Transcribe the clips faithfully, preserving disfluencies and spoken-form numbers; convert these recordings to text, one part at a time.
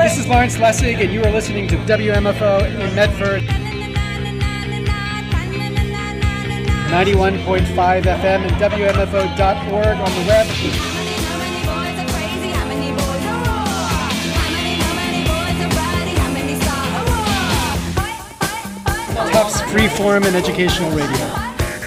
This is Lawrence Lessig, and you are listening to W M F O in Medford. ninety-one point five F M and W M F O dot org on the web. Tufts Freeform and Educational Radio.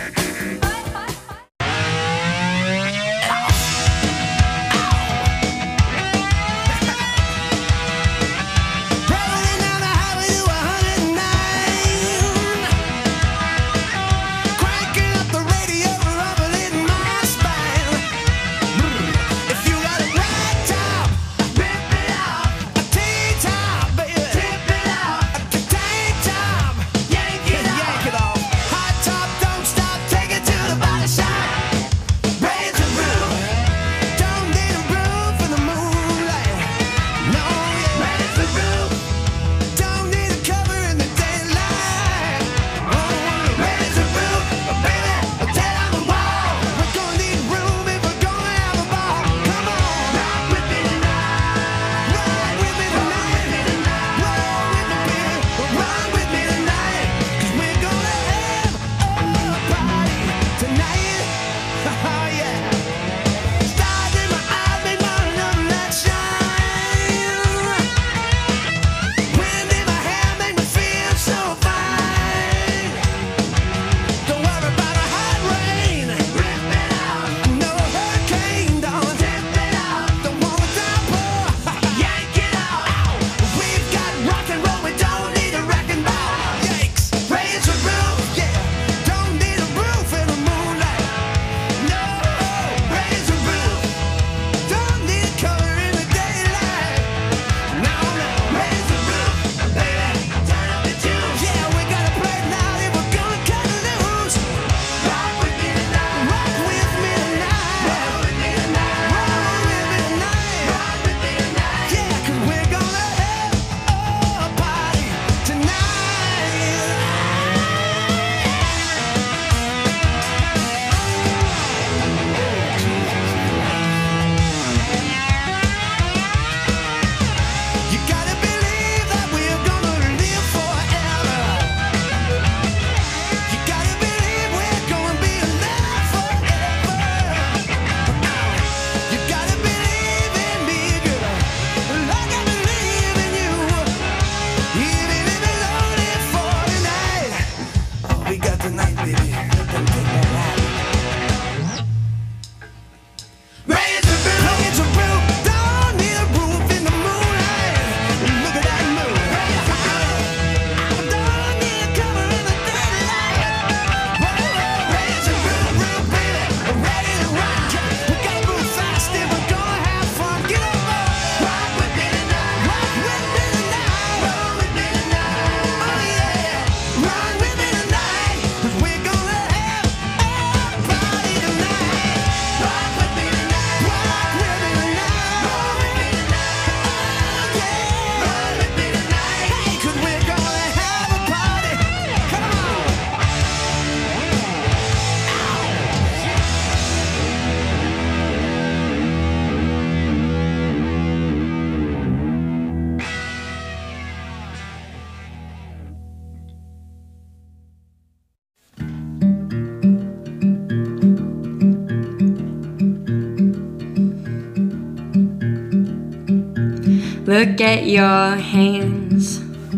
Look at your hands,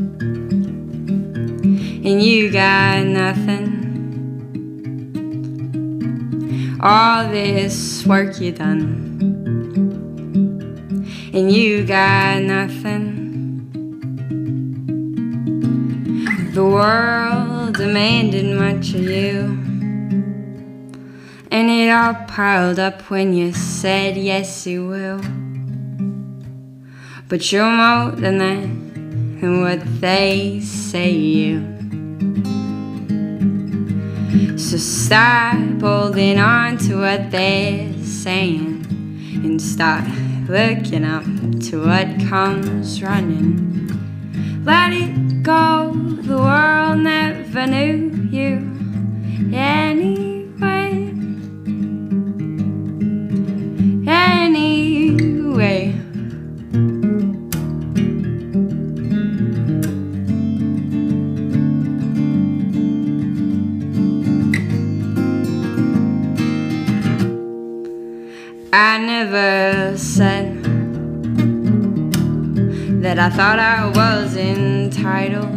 and you got nothing. All this work you done, and you got nothing. The world demanded much of you, and it all piled up when you said yes you will. But you're more than that, and what they say you. So stop holding on to what they're saying, and start looking up to what comes running. Let it go, the world never knew you anyway. Anyway. I never said that I thought I was entitled.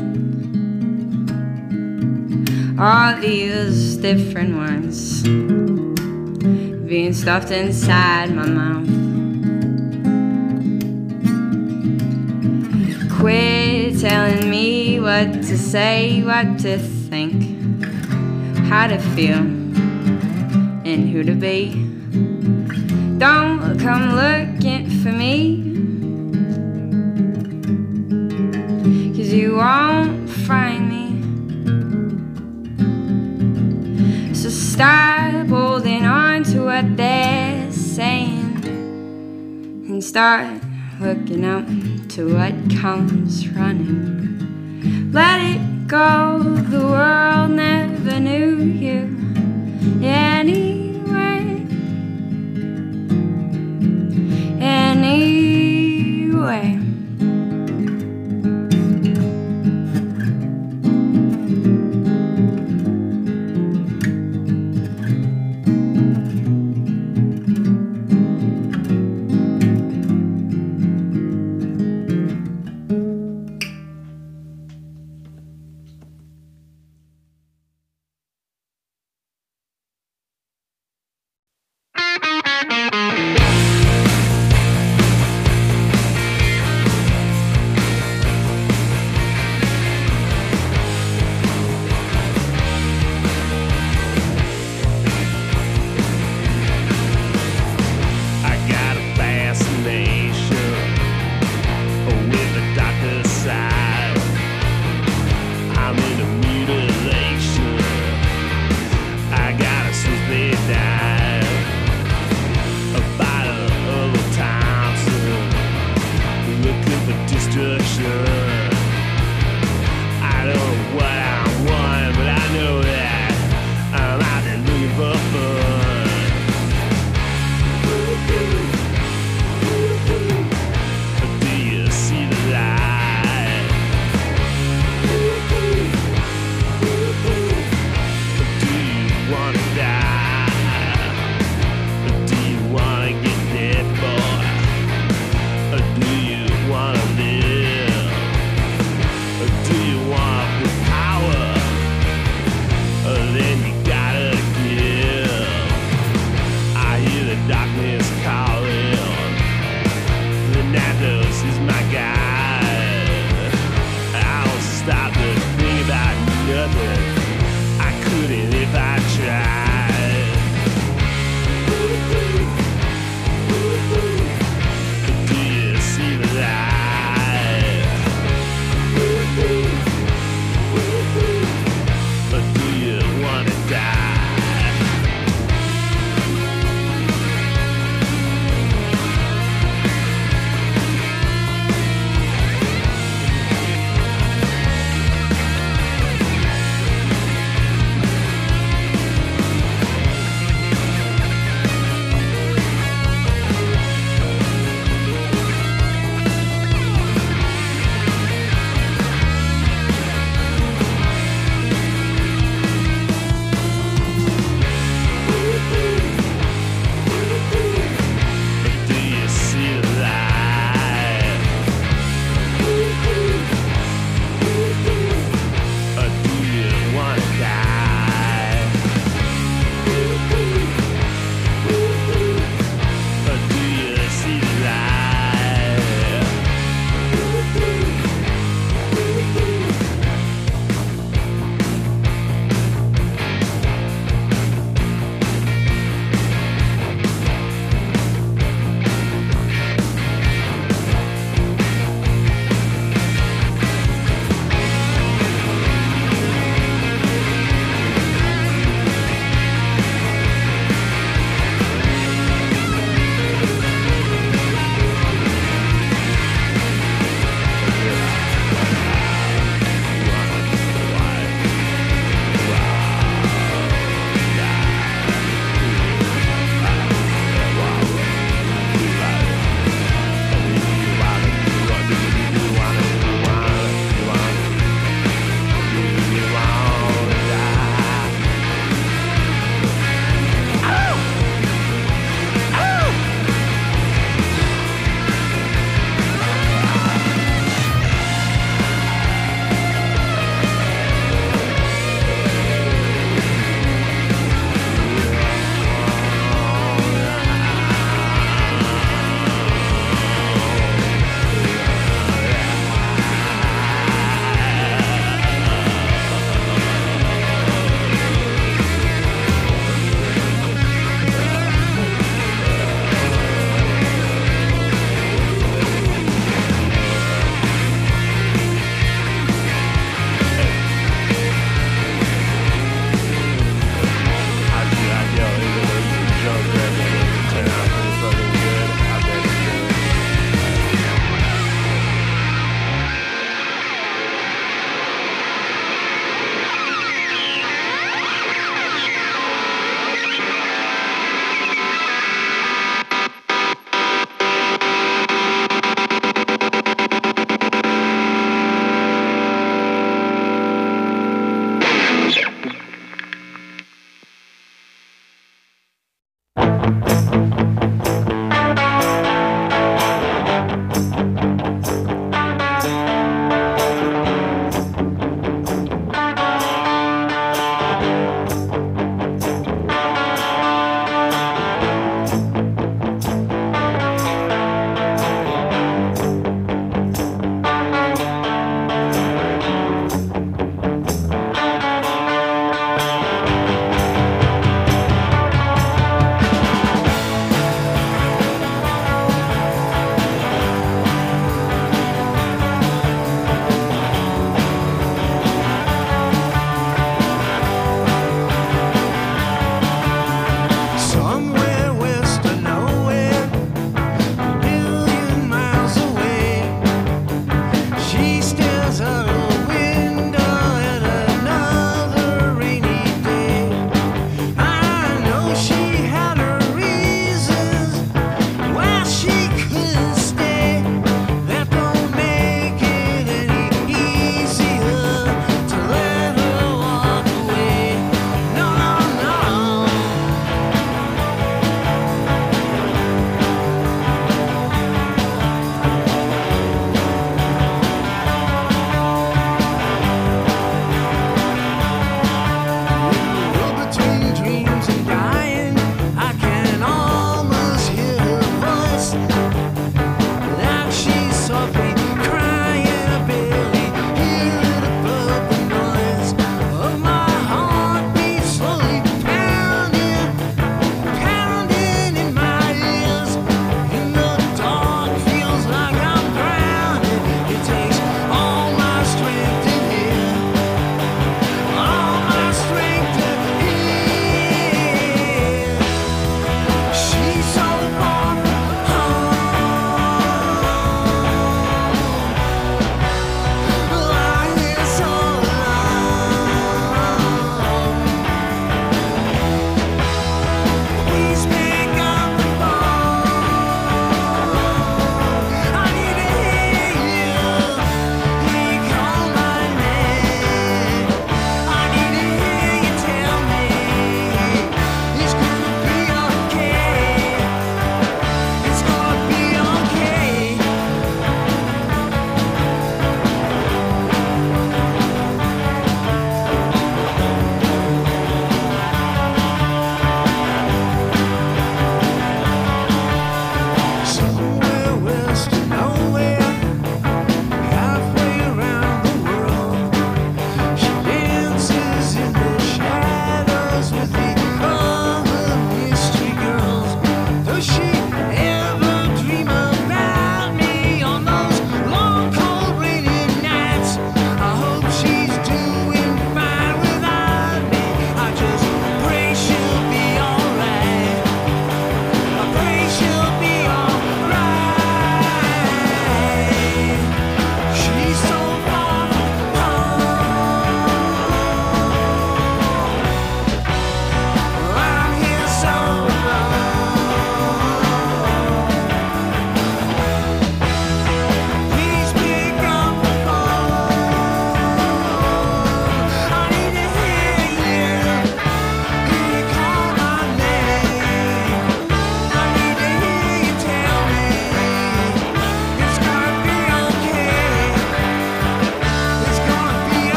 All these different words being stuffed inside my mouth. Quit telling me what to say, what to think, how to feel, and who to be. Don't come looking for me, 'cause you won't find me. So stop holding on to what they're saying and start looking up to what comes running. Let it go, the world never knew you anyway. Anyway. Do you wanna live?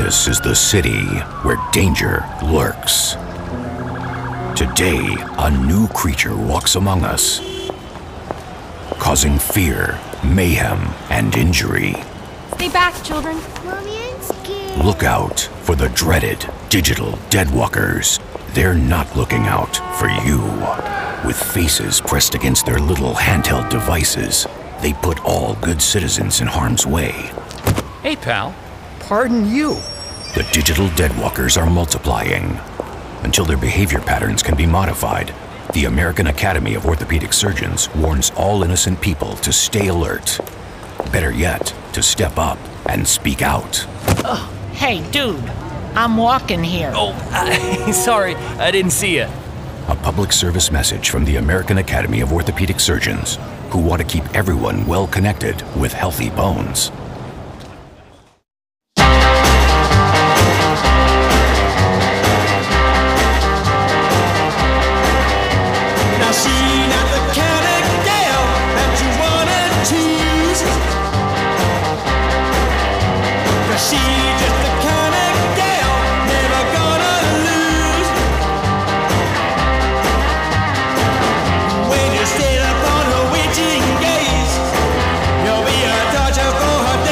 This is the city where danger lurks. Today, a new creature walks among us, causing fear, mayhem, and injury. Stay back, children. Mommy, I'm scared. Look out for the dreaded digital deadwalkers. They're not looking out for you. With faces pressed against their little handheld devices, they put all good citizens in harm's way. Hey, pal. Pardon you. The digital deadwalkers are multiplying. Until their behavior patterns can be modified, the American Academy of Orthopedic Surgeons warns all innocent people to stay alert. Better yet, to step up and speak out. Oh, hey, dude. I'm walking here. Oh, uh, sorry. I didn't see you. A public service message from the American Academy of Orthopedic Surgeons, who want to keep everyone well connected with healthy bones. You'll be a torture for her.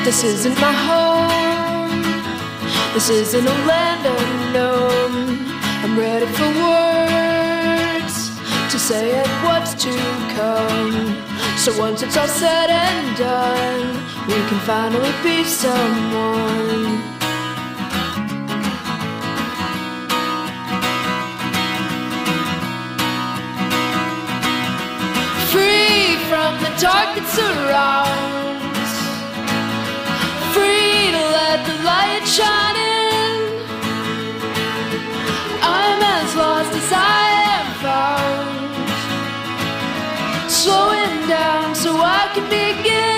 This isn't my home. This isn't a land unknown. I'm ready for words to say it what's to come. So once it's all said and done, we can finally be someone. Free from the dark that surrounds, free to let the light shine in. I'm as lost as I am found, slowing down so I can begin.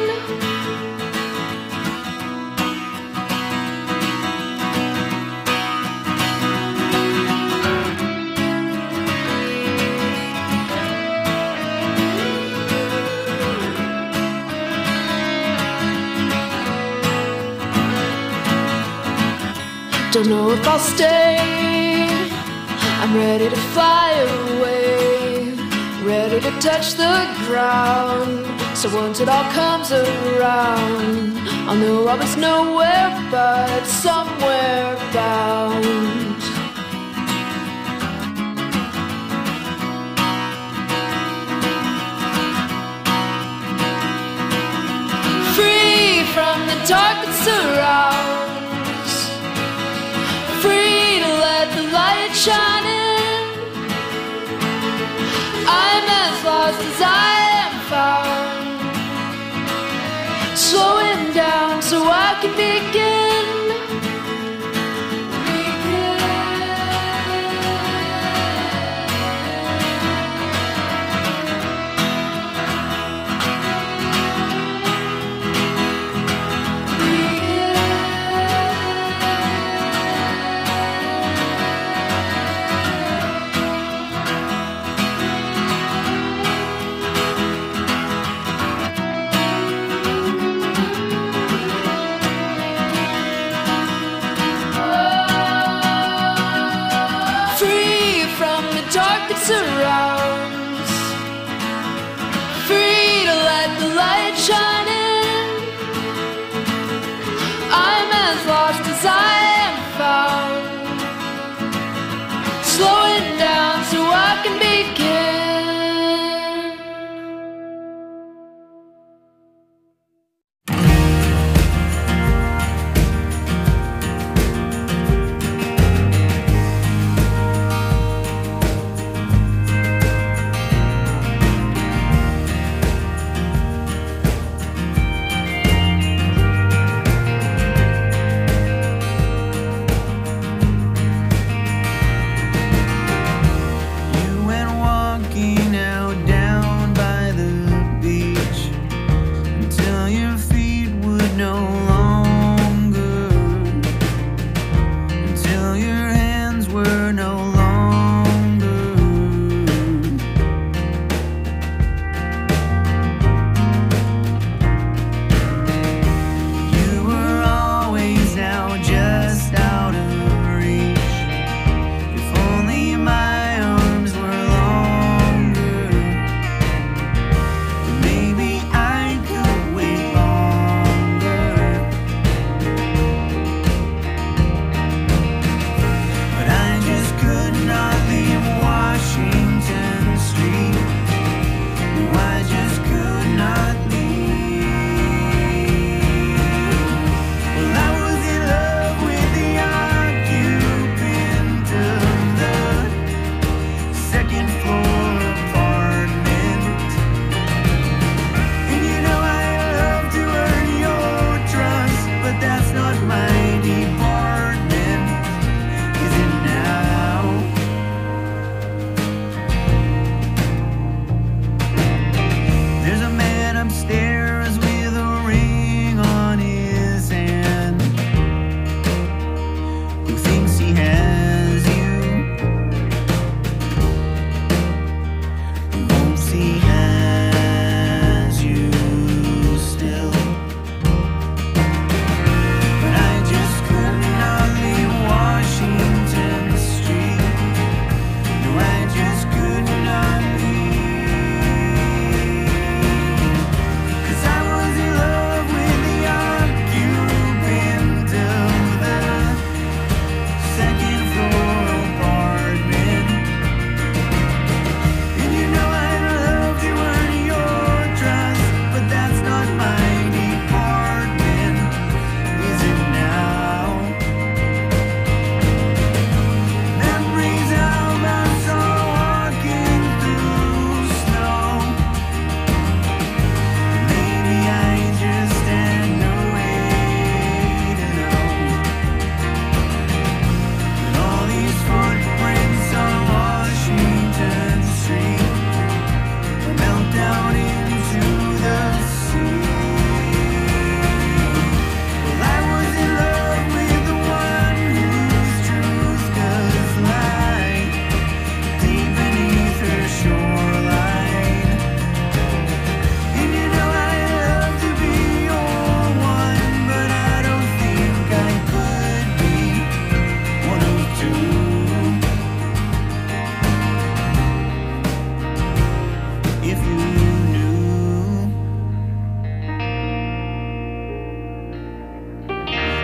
Don't know if I'll stay. I'm ready to fly away, ready to touch the ground. So once it all comes around, I'll know I was nowhere but somewhere bound. Free from the dark that surrounds, free to let the light shine in. I'm as lost as I am found, slowing down so I can begin.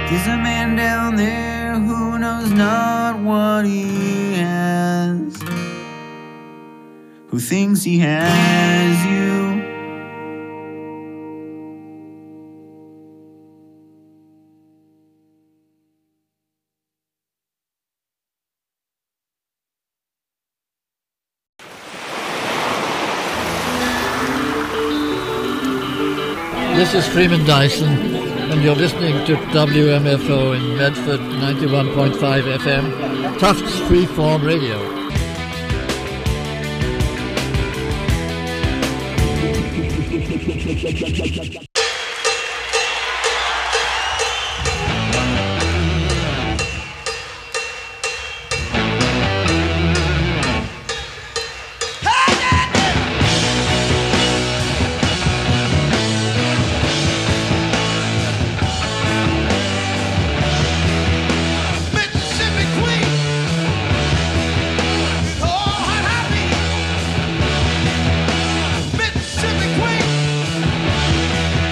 There's a man down there who knows not what he has, who thinks he has you. This is Freeman Dyson, and you're listening to W M F O in Medford, ninety-one point five F M, Tufts Freeform Radio. Mississippi Queen.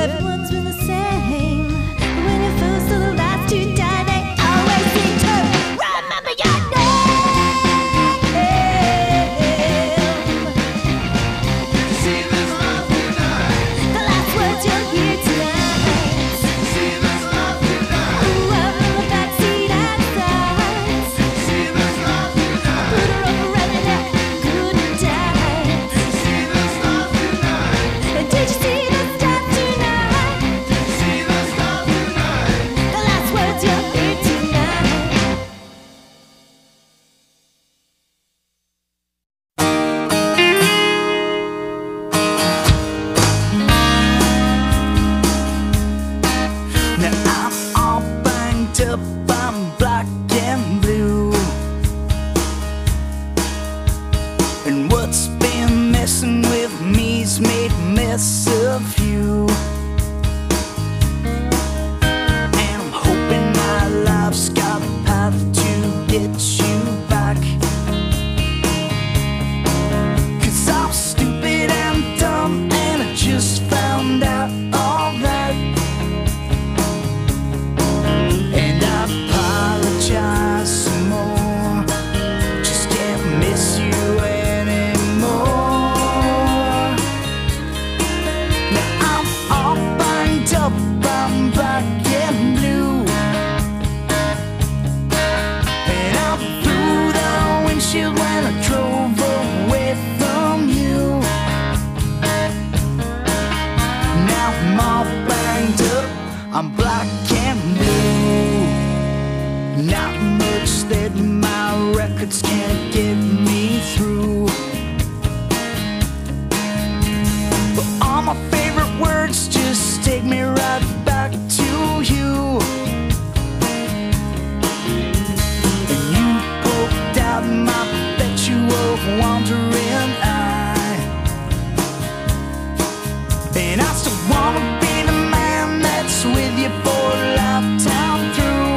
everyone's been the same. When you first to the last to die, they always seem to remember your name. See this love tonight. The last words you'll hear tonight. See this love tonight. Ooh, I'm in the backseat outside. See this love tonight. Put her up around the neck, good tight. See this love tonight. And did you see the stuff tonight? See the stuff tonight. The last words you'll hear tonight. Now I'm all banged up, I'm black and blue. And what's been messing with me's made a mess of you. And I'm hoping my life's got a path to get you back. 'Cause I'm stupid and dumb, and I just found out all that. And I apologize some more, just can't miss you anymore. Now I'm all banged up, I'm black and blue. And I'm through the windshield when I drove away from you. Now I'm all banged up, I'm black and blue. Not much that my records can't get me through. But all my favorite words just take me right back to you. And you poked out my perpetual wandering eye. And I still wanna be the man that's with you for a lifetime through.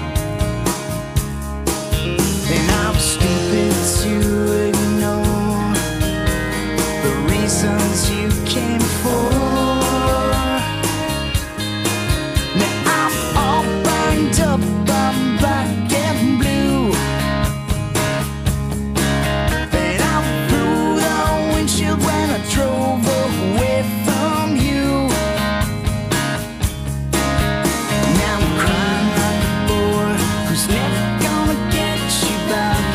And I'm stupid to ignore the reasons you came for. Now I'm all banged up, I'm black and blue. And I'm through the windshield when I drove away from you. Now I'm crying like a boy who's never gonna get you back.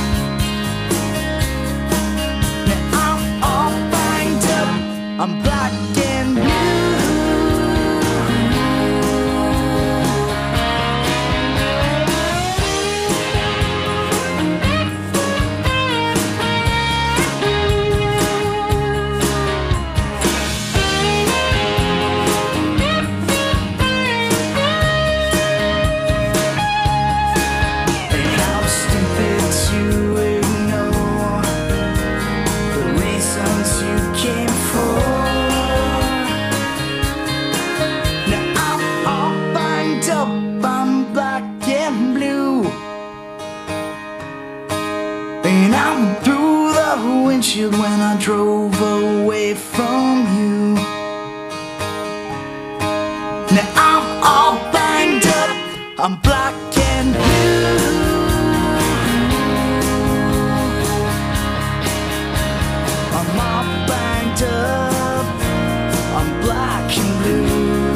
Now I'm all banged up, I'm black and blue. And I'm stupid to ignore the reasons you came for. Now I'm all banged up, I'm black and blue. And I'm through the windshield when I drove away from you. Now I'm all banged up, I'm black and blue. I'm all banged up, I'm black and blue.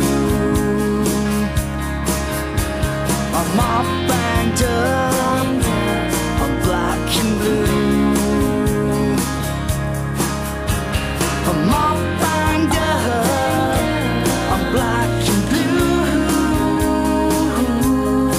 I'm all banged up, I'm black and blue. I'm all banged up, I'm black and blue.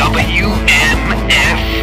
W M F